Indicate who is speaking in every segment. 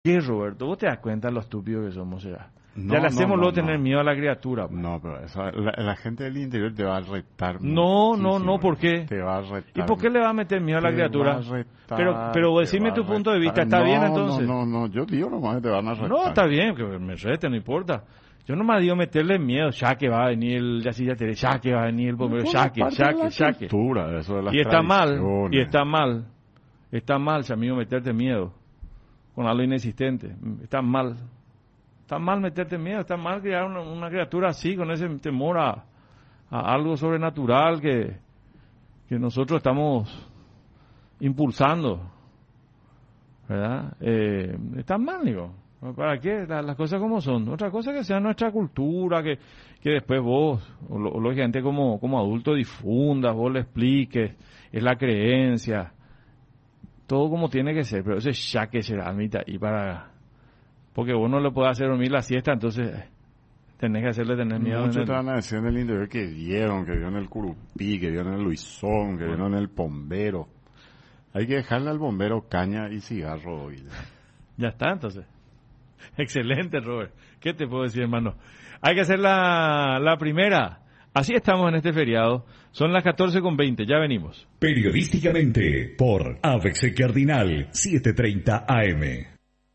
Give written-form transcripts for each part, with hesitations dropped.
Speaker 1: ¿Qué, Roberto? ¿Vos te das cuenta de lo estúpido que somos ya?
Speaker 2: No,
Speaker 1: Ya le hacemos luego tener
Speaker 2: no.
Speaker 1: miedo a la criatura. Pues.
Speaker 2: No, pero eso, la gente del interior te va a retar.
Speaker 1: No,
Speaker 2: muchísimo.
Speaker 1: ¿por qué?
Speaker 2: Te va a retar.
Speaker 1: ¿Y por qué le va a meter miedo a la
Speaker 2: Te
Speaker 1: criatura?
Speaker 2: va a retar,
Speaker 1: Pero
Speaker 2: te
Speaker 1: decime
Speaker 2: va
Speaker 1: tu
Speaker 2: a
Speaker 1: punto de
Speaker 2: retar.
Speaker 1: vista, ¿está bien entonces?
Speaker 2: No, yo digo nomás que te van a retar.
Speaker 1: No, está bien, que me rete, no importa. Yo nomás digo meterle miedo, ya que va a venir el Yacilla, ya que va a venir el bombero, ya que.
Speaker 2: Cultura, eso de las
Speaker 1: Y está mal,
Speaker 2: tradiciones.
Speaker 1: está mal, si amigo, meterte miedo con algo inexistente, está mal meterte miedo, está mal crear una criatura así, con ese temor a algo sobrenatural que nosotros estamos impulsando, ¿verdad? Está mal, digo. ¿Para qué? Las cosas como son. Otra cosa que sea nuestra cultura, que después vos, o lógicamente como adulto difundas, vos le expliques, es la creencia, todo como tiene que ser, pero ese ya que se admita y para... Porque vos no le podés hacer dormir la siesta, entonces tenés que hacerle tener miedo.
Speaker 2: Muchos te van a decir en el interior que vieron en el Curupí, que vieron en el Luisón, que vieron en el Bombero. Hay que dejarle al bombero caña y cigarro hoy.
Speaker 1: Ya está, entonces. Excelente, Robert. ¿Qué te puedo decir, hermano? Hay que hacer la primera. Así estamos en este feriado. Son las 14:20. Ya venimos.
Speaker 3: Periodísticamente por ABC Cardinal 7:30 AM.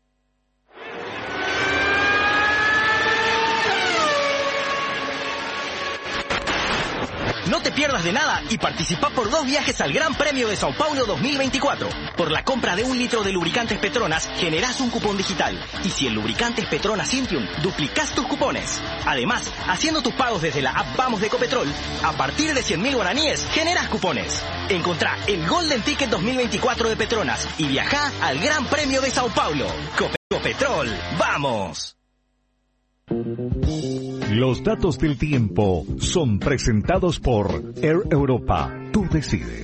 Speaker 4: No te pierdas de nada y participa por 2 viajes al Gran Premio de Sao Paulo 2024. Por la compra de 1 litro de lubricantes Petronas, generás un cupón digital. Y si el lubricante es Petronas Cintium, duplicás tus cupones. Además, haciendo tus pagos desde la app Vamos de Ecopetrol, a partir de 100.000 guaraníes, generás cupones. Encontrá el Golden Ticket 2024 de Petronas y viajá al Gran Premio de Sao Paulo. Ecopetrol, ¡vamos!
Speaker 3: Los datos del tiempo son presentados por Air Europa. Tú decides.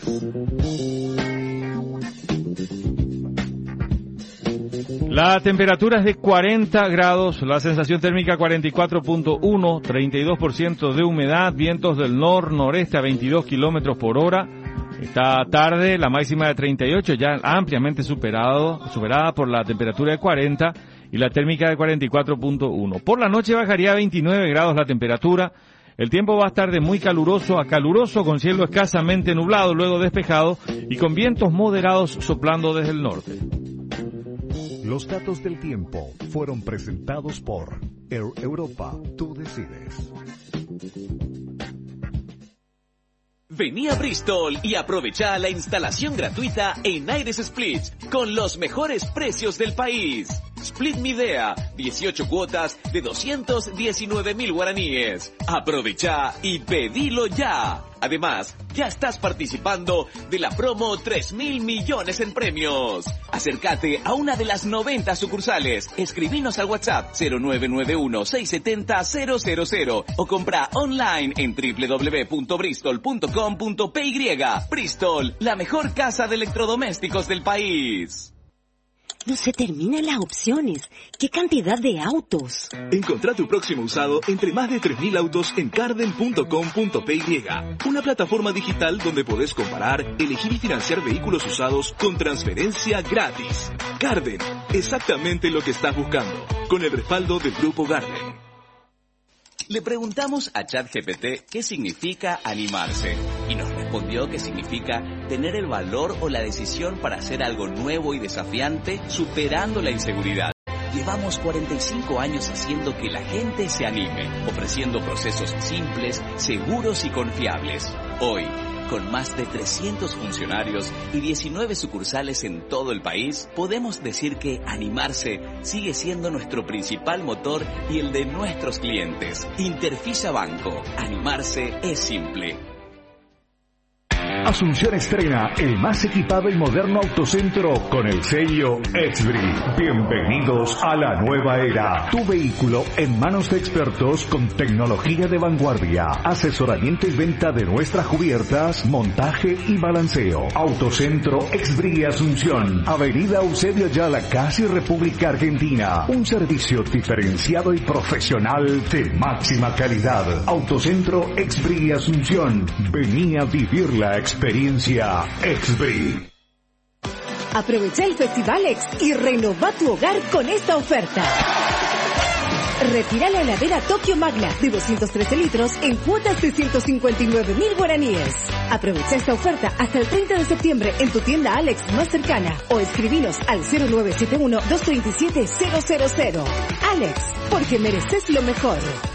Speaker 1: La temperatura es de 40 grados, la sensación térmica 44.1, 32% de humedad, vientos del nor-noreste a 22 kilómetros por hora. Esta tarde la máxima de 38, ya ampliamente superada por la temperatura de 40 y la térmica de 44.1. Por la noche bajaría a 29 grados la temperatura. El tiempo va a estar de muy caluroso a caluroso, con cielo escasamente nublado, luego despejado y con vientos moderados soplando desde el norte.
Speaker 3: Los datos del tiempo fueron presentados por Air Europa. Tú decides.
Speaker 5: Vení a Bristol y aprovecha la instalación gratuita en Aires Split con los mejores precios del país. Split Midea, 18 cuotas de 219.000 guaraníes. Aprovecha y pedilo ya. Además, ya estás participando de la promo 3.000 millones en premios. Acércate a una de las 90 sucursales. Escribinos al WhatsApp 0991-670-000 o compra online en www.bristol.com.py. Bristol, la mejor casa de electrodomésticos del país.
Speaker 6: No se terminan las opciones. ¡Qué cantidad de autos!
Speaker 7: Encontrá tu próximo usado entre más de 3.000 autos en carden.com.py, una plataforma digital donde podés comparar, elegir y financiar vehículos usados con transferencia gratis. Carden, exactamente lo que estás buscando, con el respaldo del Grupo Garden.
Speaker 5: Le preguntamos a ChatGPT qué significa animarse y nos respondió que significa tener el valor o la decisión para hacer algo nuevo y desafiante superando la inseguridad. Llevamos 45 años haciendo que la gente se anime, ofreciendo procesos simples, seguros y confiables. Hoy, con más de 300 funcionarios y 19 sucursales en todo el país, podemos decir que animarse sigue siendo nuestro principal motor y el de nuestros clientes. Interfisa Banco. Animarse es simple.
Speaker 3: Asunción estrena el más equipado y moderno autocentro con el sello Exbri. Bienvenidos a la nueva era. Tu vehículo en manos de expertos con tecnología de vanguardia, asesoramiento y venta de nuestras cubiertas, montaje y balanceo. Autocentro Exbri Asunción, Avenida Eusebio Ayala, casi República Argentina. Un servicio diferenciado y profesional de máxima calidad. Autocentro Exbri Asunción. Vení a vivir la experiencia Exbri.
Speaker 8: Aprovecha el Festival X y renova tu hogar con esta oferta. Retira la heladera Tokio Magna de 213 litros en cuotas de 159.000 guaraníes. Aprovecha esta oferta hasta el 30 de septiembre en tu tienda Alex más cercana o escribinos al 0971-237-000. Alex, porque mereces lo mejor.